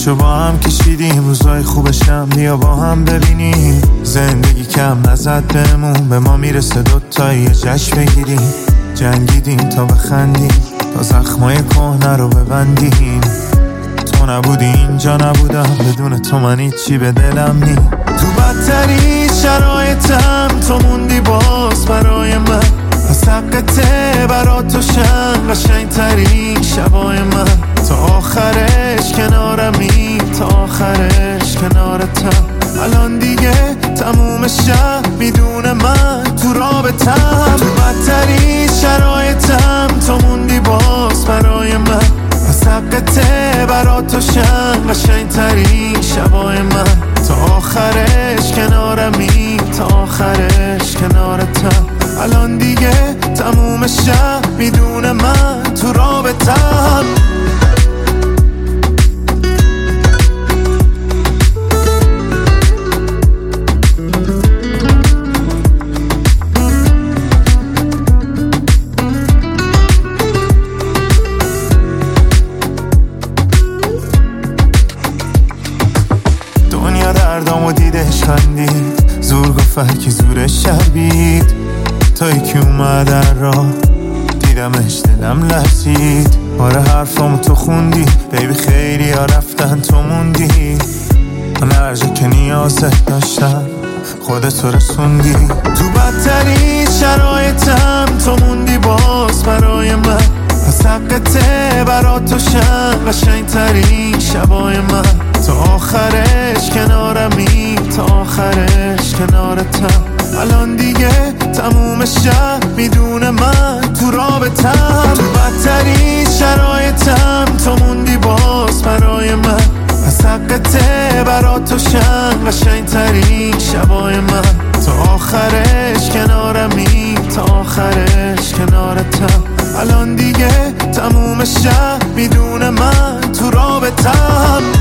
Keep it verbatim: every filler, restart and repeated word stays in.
زحمتشو با هم کشیدیم، روزای خوبشم بیا با هم ببینیم. زندگی کم نزد بهمون، به ما میرسه دوتایی یه جشن بگیریم. جنگیدیم تا بخندیم، تا زخمای کهنه رو ببندیم. تو نبودی اینجا نبودم، بدون تو من هیچی به دلم نی. تو بدترین شرایطم تو موندی باز برای من، از حقته برا تو شن قشنگ ترین شبای من. تا آخرش کنارمی، تا آخرش کنارتم. الان دیگه تموم شب میدونه من تو رابطم. تو بدترین شرایطم تو موندی باز برای من، از حقته برا تو شن قشنگ ترین شبای من. تا آخرش کنارمی، تا آخرش کنارتم. الان دیگه تموم شب میدونه من تو رابطم. دنیا دردامو دیدش خندید، زور گفت هرکی زورش شربید. تا یکی اومد در راه دیدمش دلم لرزید. آره حرفامو تو خوندی بیبی، خیلی ها رفتن تو موندی. من هر جا که نیازت داشتم خودتو رسوندی. تو بدترین شرایطم تو موندی باز برای من، از حقته برا تو شن قشنگ ترین شبای من. تا آخرش کنارمی، تا آخرش کنارتم. الان دیگه تموم شب میدونه من تو رابطم. تو بدترین شرایطم تو موندی باز برای من، از حقته برا تو شن قشنگ ترین شبای من. تا آخرش کنارمی، تا آخرش کنارتم. الان دیگه تموم شب میدونه من تو رابطم.